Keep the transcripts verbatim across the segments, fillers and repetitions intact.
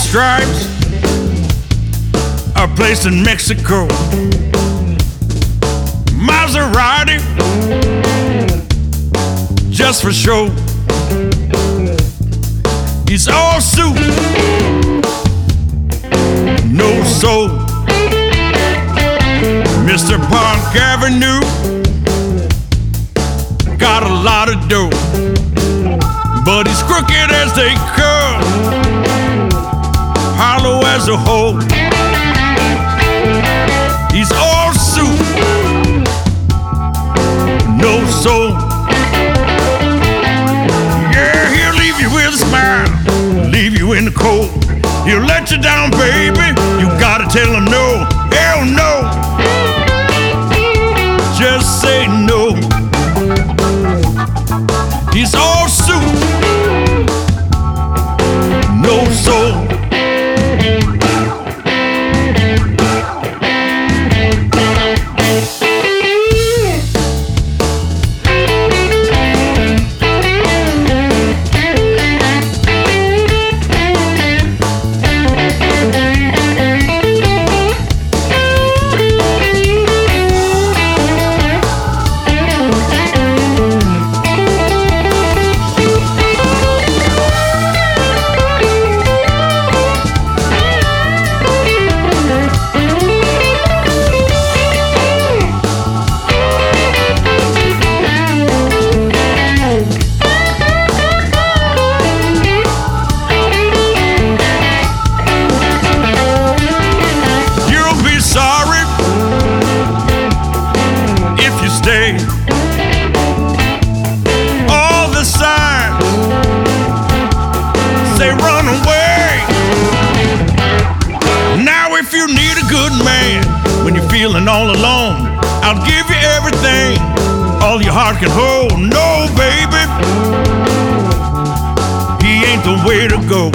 stripes are placed in Mexico. Maserati, just for show. He's all suit, no soul. Mister Park Avenue got a lot of dough, but he's crooked as they come, hollow as a hole. He's all suit, no soul. Yeah, he'll leave you with a smile, leave you in the cold. He'll let you down, baby. You gotta tell him no, hell no. Just say no. He's all suit, no soul. All the signs say run away. Now if you need a good man when you're feeling all alone, I'll give you everything all your heart can hold. No, baby, he ain't the way to go.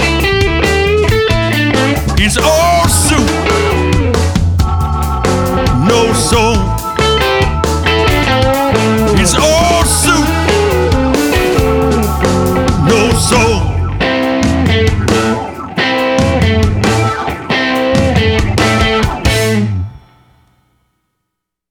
He's all suit, no soul.